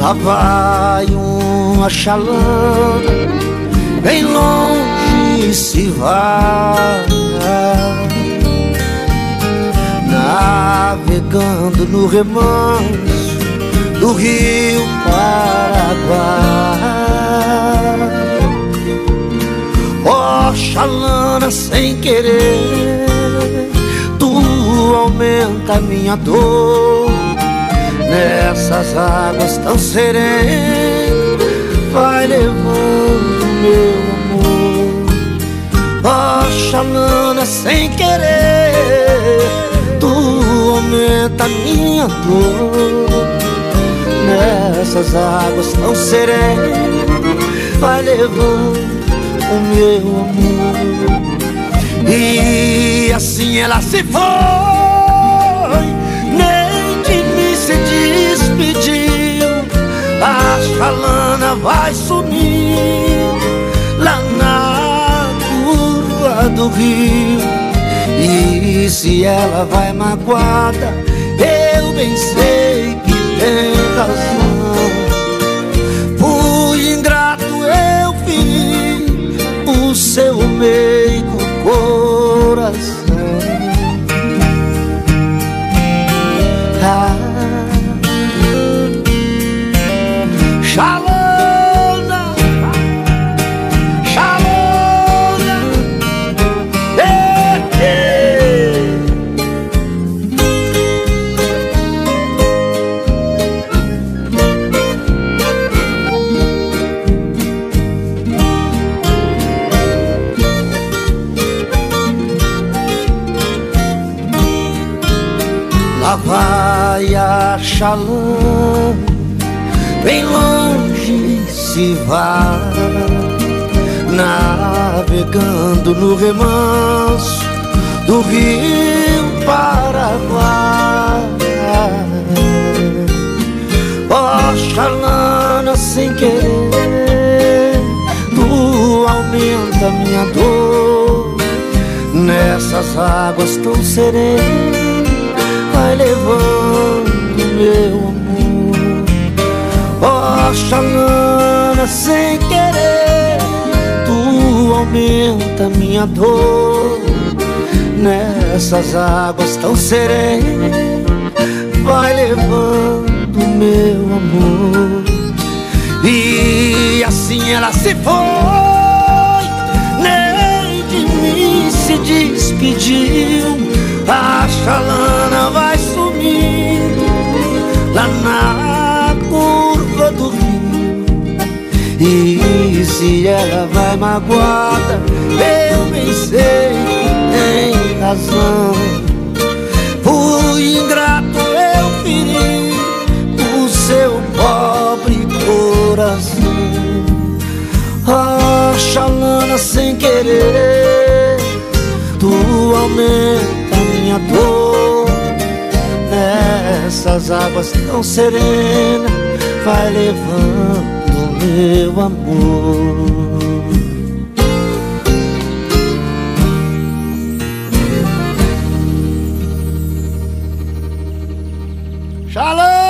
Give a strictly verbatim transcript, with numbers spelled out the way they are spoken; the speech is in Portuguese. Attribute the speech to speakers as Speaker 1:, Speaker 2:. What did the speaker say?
Speaker 1: Lá vai uma chalana, bem longe se vai, navegando no remanso do rio Paraguai. Ó oh, chalana, sem querer tu aumenta minha dor. Nessas águas tão serenas vai levando meu amor. Ó oh, chalana, sem querer tu aumenta minha dor. Nessas águas tão serenas vai levando o meu amor. E assim ela se foi, nem de mim se despediu. A chalana vai sumir lá na curva do rio. E se ela vai magoada, eu bem sei que tem razão. Fui ingrato, eu feri o seu meigo coração. Ah, chalana, chalana, eh, eh. Lá vai a chalana, bem longe se vai, navegando no remanso do rio Paraguai. Ó oh, chalana, sem querer tu aumenta minha dor. Nessas águas tão serenas vai levando meu amor. Ó oh, chalana, sem querer tu aumenta minha dor. Nessas águas tão serenas vai levando meu amor. E assim ela se foi, nem de mim se despediu. A chalana vai sumir lá na curva do rio. E se ela vai magoada, eu bem sei que tem razão. Fui ingrato, eu feri o seu pobre coração. Ah, chalana, sem querer tu aumenta minha dor. Nessas águas tão serenas vai levando meu amor. Shalom!